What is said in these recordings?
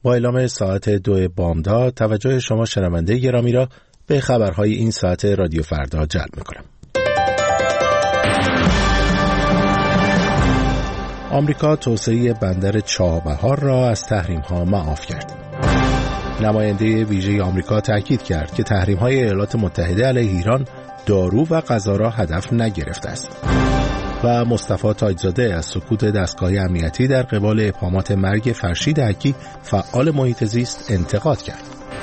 با اعلام ساعت 2 بامداد توجه شما شنونده گرامی را به خبرهای این ساعت رادیو فردا جلب می‌کنم. آمریکا توسعه بندر چابهار را از تحریم‌ها معاف کرد. نماینده ویژه آمریکا تاکید کرد که تحریم‌های ایالات متحده علیه ایران دارو و غذا را هدف نگرفته است. و مصطفی تاجزاده از سکوت دستگاه امنیتی در قبال ابهامات مرگ فرشید حکی فعال محیط زیست انتقاد کرد.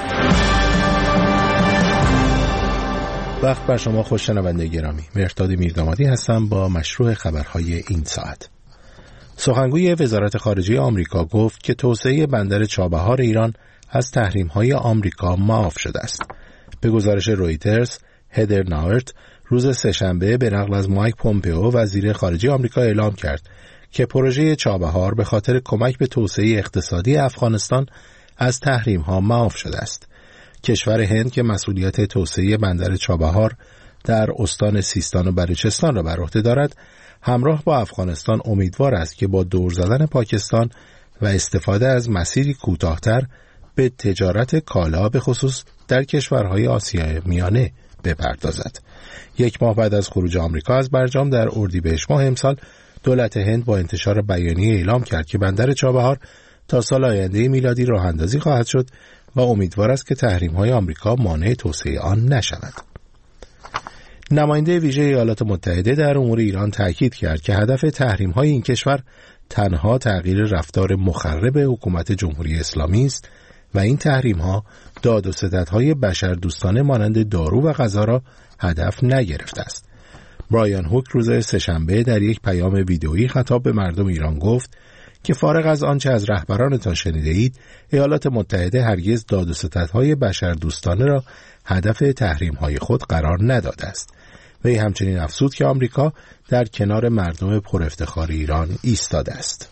وقت بر شما خوش شنونده گرامی. مهرداد میردامادی هستم با مشروع خبرهای این ساعت. سخنگوی وزارت خارجه آمریکا گفت که توسعه بندر چابهار ایران از تحریم‌های آمریکا معاف شده است. به گزارش رویترز، هدر ناورت روز سه‌شنبه به نقل از مایک پومپئو وزیر خارجه آمریکا اعلام کرد که پروژه چابهار به خاطر کمک به توسعه اقتصادی افغانستان از تحریم‌ها معاف شده است. کشور هند که مسئولیت توسعه بندر چابهار در استان سیستان و بلوچستان را بر عهده دارد، همراه با افغانستان امیدوار است که با دور زدن پاکستان و استفاده از مسیری کوتاه‌تر به تجارت کالا به خصوص در کشورهای آسیای میانه بپردازد. یک ماه بعد از خروج آمریکا از برجام در اردیبهشت ماه امسال، دولت هند با انتشار بیانیه اعلام کرد که بندر چابهار تا سال آینده میلادی راه اندازی خواهد شد و امیدوار است که تحریم‌های آمریکا مانع توسعه آن نشود. نماینده ویژه ایالات متحده در امور ایران تاکید کرد که هدف تحریم‌های این کشور تنها تغییر رفتار مخرب حکومت جمهوری اسلامی است و این تحریم‌ها داد و ستدهای بشردوستانه مانند دارو و غذا را هدف نگرفته است. برایان هوک روز سه‌شنبه در یک پیام ویدئویی خطاب به مردم ایران گفت که فارغ از آنچه از رهبرانتان شنیده اید، ایالات متحده هرگز داد و ستدهای بشردوستانه را هدف تحریم‌های خود قرار نداده است. وی همچنین افزود که آمریکا در کنار مردم پرافتخار ایران ایستاده است.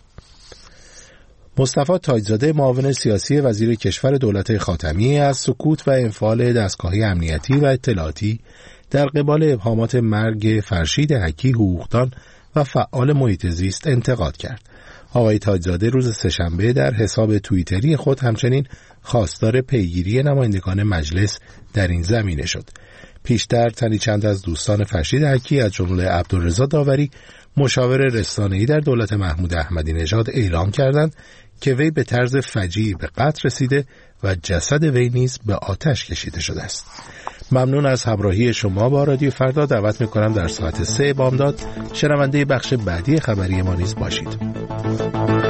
مصطفی تاجزاده معاون سیاسی وزیر کشور دولت خاتمی از سکوت و انفعال دستگاه امنیتی و اطلاعاتی در قبال ابهامات مرگ فرشید حکی حقوقدان و فعال محیط زیست انتقاد کرد. آقای تاجزاده روز سه‌شنبه در حساب توییتری خود همچنین خواستار پیگیری نمایندگان مجلس در این زمینه شد. پیشتر تنی چند از دوستان فرشید حکی از جمله عبدالرضا داوری، مشاور رسانه‌ای در دولت محمود احمدی نژاد، اعلام کردند که وی به طرز فجیعی به قتل رسیده و جسد وی نیز به آتش کشیده شده است. ممنون از همراهی شما با رادیو فردا. دعوت می‌کنم در ساعت 3 بامداد شنونده بخش بعدی خبری ما نیز باشید.